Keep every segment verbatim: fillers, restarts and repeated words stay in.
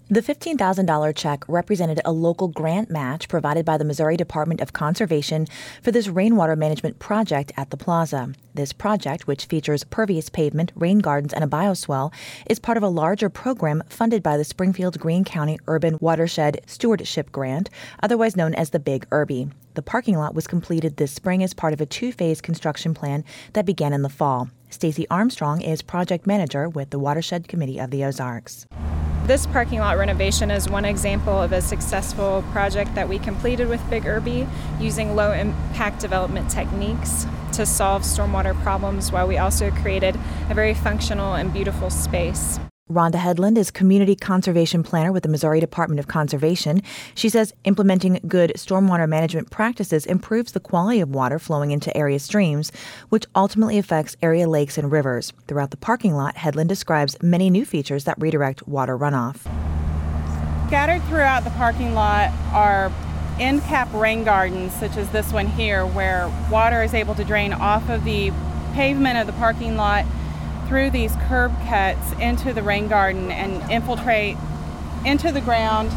The fifteen thousand dollars check represented a local grant match provided by the Missouri Department of Conservation for this rainwater management project at the plaza. This project, which features pervious pavement, rain gardens, and a bioswale, is part of a larger program funded by the Springfield-Greene County Urban Watershed Stewardship Grant, otherwise known as the Big Irby. The parking lot was completed this spring as part of a two-phase construction plan that began in the fall. Stacey Armstrong is project manager with the Watershed Committee of the Ozarks. This parking lot renovation is one example of a successful project that we completed with Big Irby using low-impact development techniques to solve stormwater problems while we also created a very functional and beautiful space. Rhonda Headland is Community Conservation Planner with the Missouri Department of Conservation. She says implementing good stormwater management practices improves the quality of water flowing into area streams, which ultimately affects area lakes and rivers. Throughout the parking lot, Headland describes many new features that redirect water runoff. Scattered throughout the parking lot are end cap rain gardens, such as this one here, where water is able to drain off of the pavement of the parking lot through these curb cuts into the rain garden and infiltrate into the ground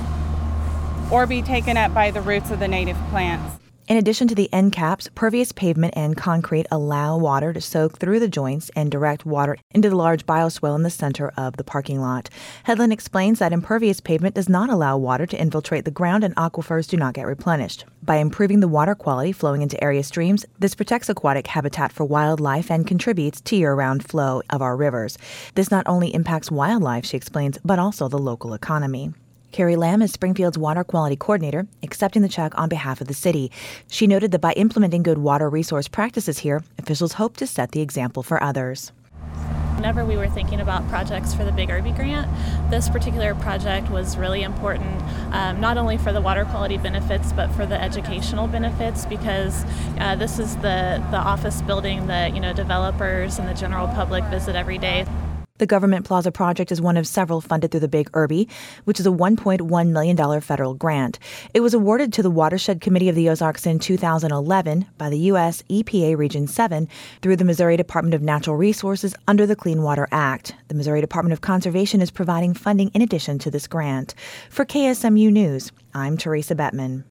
or be taken up by the roots of the native plants. In addition to the end caps, pervious pavement and concrete allow water to soak through the joints and direct water into the large bioswale in the center of the parking lot. Headland explains that impervious pavement does not allow water to infiltrate the ground and aquifers do not get replenished. By improving the water quality flowing into area streams, this protects aquatic habitat for wildlife and contributes to year-round flow of our rivers. This not only impacts wildlife, she explains, but also the local economy. Carrie Lamb is Springfield's water quality coordinator, accepting the check on behalf of the city. She noted that by implementing good water resource practices here, officials hope to set the example for others. Whenever we were thinking about projects for the Big Irby Grant, this particular project was really important, um, not only for the water quality benefits, but for the educational benefits, because uh, this is the, the office building that, you know, developers and the general public visit every day. The Government Plaza project is one of several funded through the Big Irby, which is a one point one million dollars federal grant. It was awarded to the Watershed Committee of the Ozarks in two thousand eleven by the U S E P A Region seven through the Missouri Department of Natural Resources under the Clean Water Act. The Missouri Department of Conservation is providing funding in addition to this grant. For K S M U News, I'm Teresa Bettman.